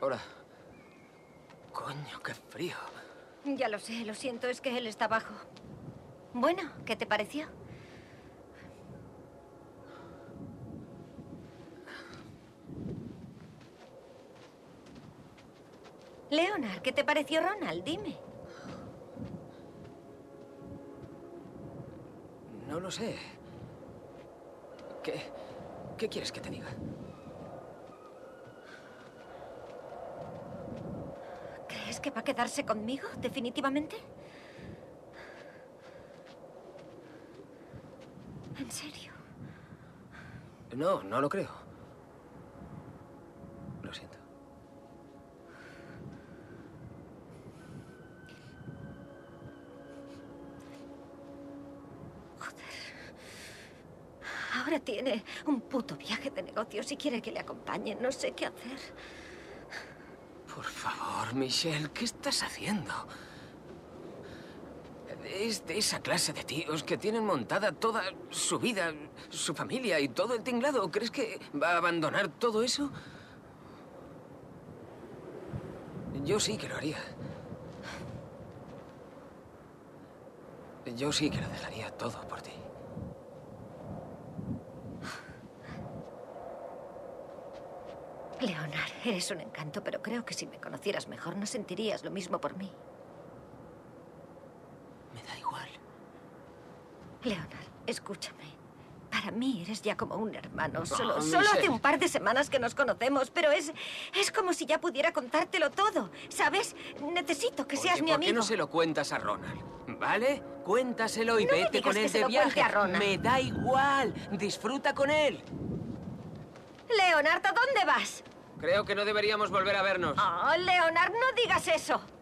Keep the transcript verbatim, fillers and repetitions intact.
Hola. Coño, qué frío. Ya lo sé, lo siento, es que él está abajo. Bueno, ¿qué te pareció? Leonard, ¿qué te pareció Ronald? Dime. No lo sé. ¿Qué, qué quieres que te diga? ¿Crees que va a quedarse conmigo, definitivamente? ¿En serio? No, no lo creo. Lo siento. Ahora tiene un puto viaje de negocios y quiere que le acompañe. No sé qué hacer. Por favor, Michelle, ¿qué estás haciendo? Es de esa clase de tíos que tienen montada toda su vida, su familia y todo el tinglado. ¿Crees que va a abandonar todo eso? Yo sí que lo haría. Yo sí que lo dejaría todo por ti. Leonard, eres un encanto, pero creo que si me conocieras mejor no sentirías lo mismo por mí. Me da igual. Leonard, escúchame. Para mí eres ya como un hermano. Solo, Oh, solo hace Michelle. un par de semanas que nos conocemos, pero es, es como si ya pudiera contártelo todo. ¿Sabes? Necesito que seas Oye, mi ¿por amigo. qué no se lo cuentas a Ronald? ¿Vale? Cuéntaselo y No me vete digas con que él se de lo cuente viaje. a Ronald. Me da igual. Disfruta con él. Leonard, ¿a dónde vas? Creo que no deberíamos volver a vernos. Oh, Leonard, no digas eso.